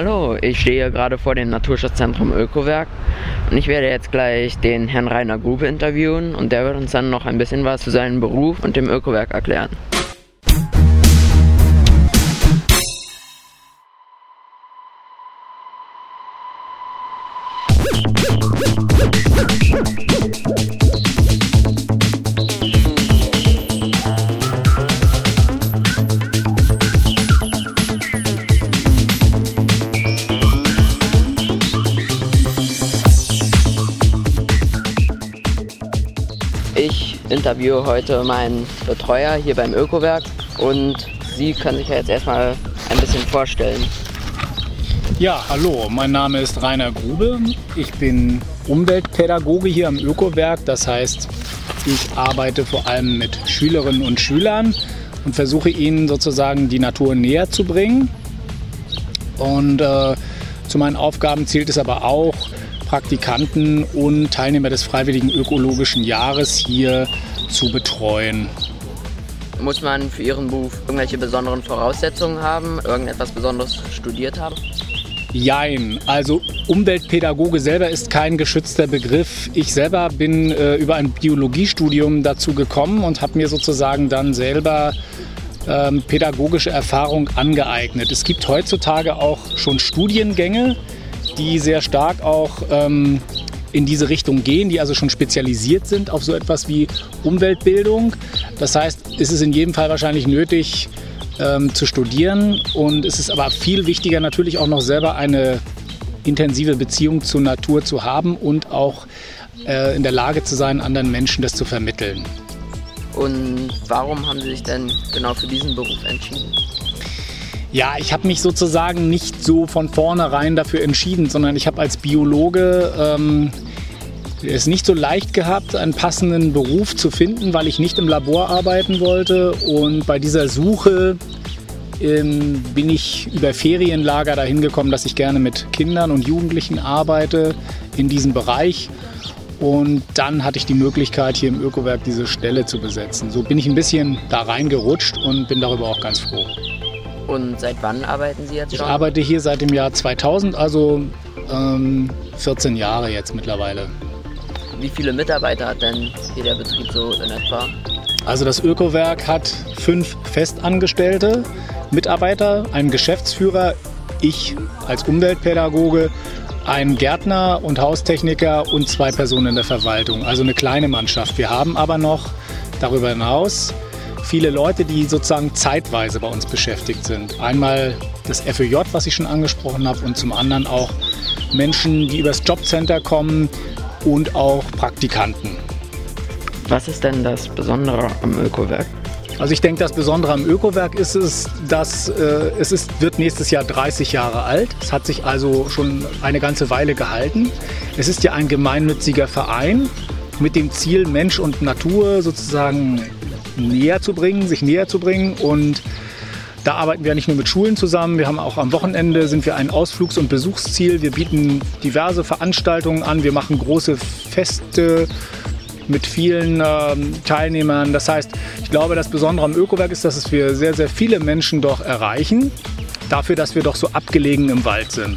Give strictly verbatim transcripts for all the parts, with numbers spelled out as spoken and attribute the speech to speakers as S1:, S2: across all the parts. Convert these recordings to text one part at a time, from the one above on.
S1: Hallo, ich stehe gerade vor dem Naturschutzzentrum Ökowerk und ich werde jetzt gleich den Herrn Rainer Grube interviewen und der wird uns dann noch ein bisschen was zu seinem Beruf und dem Ökowerk erklären. Ich interviewe heute meinen Betreuer hier beim Ökowerk und Sie können sich ja jetzt erstmal ein bisschen vorstellen.
S2: Ja, hallo, mein Name ist Rainer Grube. Ich bin Umweltpädagoge hier am Ökowerk. Das heißt, ich arbeite vor allem mit Schülerinnen und Schülern und versuche ihnen sozusagen die Natur näher zu bringen. Und äh, zu meinen Aufgaben zählt es aber auch, Praktikanten und Teilnehmer des Freiwilligen Ökologischen Jahres hier zu betreuen.
S1: Muss man für Ihren Beruf irgendwelche besonderen Voraussetzungen haben, irgendetwas Besonderes studiert haben?
S2: Jein, also Umweltpädagoge selber ist kein geschützter Begriff. Ich selber bin äh, über ein Biologiestudium dazu gekommen und habe mir sozusagen dann selber ähm, pädagogische Erfahrung angeeignet. Es gibt heutzutage auch schon Studiengänge, die sehr stark auch ähm, in diese Richtung gehen, die also schon spezialisiert sind auf so etwas wie Umweltbildung. Das heißt, es ist in jedem Fall wahrscheinlich nötig ähm, zu studieren und es ist aber viel wichtiger natürlich auch noch selber eine intensive Beziehung zur Natur zu haben und auch äh, in der Lage zu sein, anderen Menschen das zu vermitteln.
S1: Und warum haben Sie sich denn genau für diesen Beruf entschieden?
S2: Ja, ich habe mich sozusagen nicht so von vornherein dafür entschieden, sondern ich habe als Biologe ähm, es nicht so leicht gehabt, einen passenden Beruf zu finden, weil ich nicht im Labor arbeiten wollte. Und bei dieser Suche ähm, bin ich über Ferienlager dahin gekommen, dass ich gerne mit Kindern und Jugendlichen arbeite in diesem Bereich. Und dann hatte ich die Möglichkeit, hier im Ökowerk diese Stelle zu besetzen. So bin ich ein bisschen da reingerutscht und bin darüber auch ganz froh.
S1: Und seit wann arbeiten Sie jetzt schon?
S2: Ich arbeite hier seit dem Jahr zweitausend, also ähm, vierzehn Jahre jetzt mittlerweile.
S1: Wie viele Mitarbeiter hat denn hier der Betrieb so in etwa?
S2: Also das Ökowerk hat fünf festangestellte Mitarbeiter, einen Geschäftsführer, ich als Umweltpädagoge, einen Gärtner und Haustechniker und zwei Personen in der Verwaltung. Also eine kleine Mannschaft. Wir haben aber noch darüber hinaus viele Leute, die sozusagen zeitweise bei uns beschäftigt sind. Einmal das F Ö J, was ich schon angesprochen habe, und zum anderen auch Menschen, die übers Jobcenter kommen und auch Praktikanten.
S1: Was ist denn das Besondere am Ökowerk?
S2: Also ich denke, das Besondere am Ökowerk ist es, dass äh, es ist, wird nächstes Jahr dreißig Jahre alt. Es hat sich also schon eine ganze Weile gehalten. Es ist ja ein gemeinnütziger Verein mit dem Ziel, Mensch und Natur sozusagen näher zu bringen, sich näher zu bringen. Und da arbeiten wir nicht nur mit Schulen zusammen, wir haben auch am Wochenende sind wir ein Ausflugs- und Besuchsziel. Wir bieten diverse Veranstaltungen an, wir machen große Feste mit vielen ähm, Teilnehmern. Das heißt, ich glaube, das Besondere am Ökowerk ist, dass wir sehr, sehr viele Menschen doch erreichen, dafür, dass wir doch so abgelegen im Wald sind.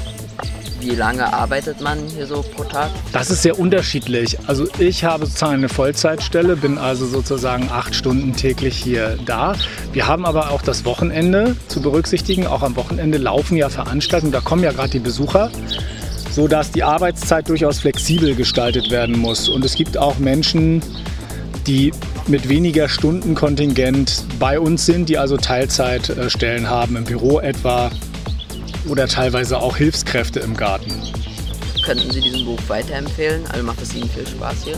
S1: Wie lange arbeitet man hier so pro Tag?
S2: Das ist sehr unterschiedlich. Also ich habe sozusagen eine Vollzeitstelle, bin also sozusagen acht Stunden täglich hier da. Wir haben aber auch das Wochenende zu berücksichtigen. Auch am Wochenende laufen ja Veranstaltungen, da kommen ja gerade die Besucher, sodass die Arbeitszeit durchaus flexibel gestaltet werden muss. Und es gibt auch Menschen, die mit weniger Stundenkontingent bei uns sind, die also Teilzeitstellen haben, im Büro etwa. Oder teilweise auch Hilfskräfte im Garten.
S1: Könnten Sie diesen Beruf weiterempfehlen? Also macht es Ihnen viel Spaß hier?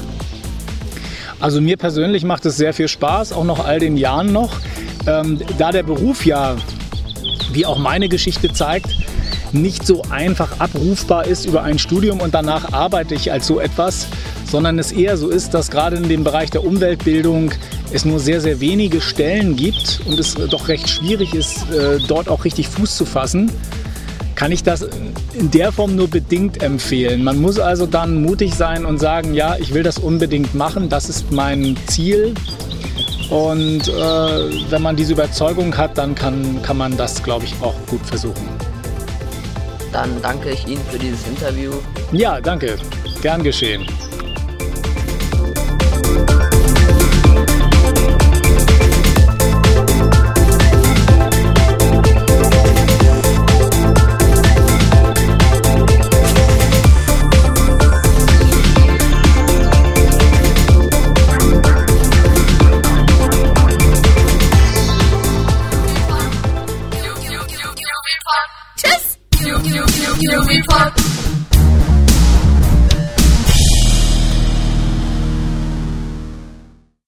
S2: Also mir persönlich macht es sehr viel Spaß, auch noch all den Jahren noch. Ähm, da der Beruf ja, wie auch meine Geschichte zeigt, nicht so einfach abrufbar ist über ein Studium und danach arbeite ich als so etwas, sondern es eher so ist, dass gerade in dem Bereich der Umweltbildung es nur sehr, sehr wenige Stellen gibt und es doch recht schwierig ist, äh, dort auch richtig Fuß zu fassen, kann ich das in der Form nur bedingt empfehlen. Man muss also dann mutig sein und sagen, ja, ich will das unbedingt machen, das ist mein Ziel. Und äh, wenn man diese Überzeugung hat, dann kann, kann man das, glaube ich, auch gut versuchen.
S1: dann danke ich Ihnen für dieses Interview.
S2: Ja, danke. Gern geschehen.
S3: Tschüss!